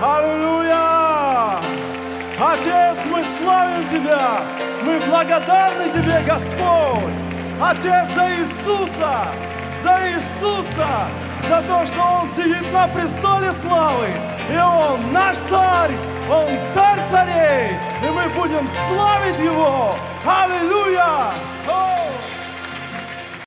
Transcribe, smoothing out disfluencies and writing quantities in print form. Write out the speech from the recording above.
Аллилуйя! Отец, мы славим Тебя! Мы благодарны Тебе, Господь! Отец, за Иисуса! За Иисуса! За то, что Он сидит на престоле славы! И Он наш царь! Он царь царей! И мы будем славить Его! Аллилуйя!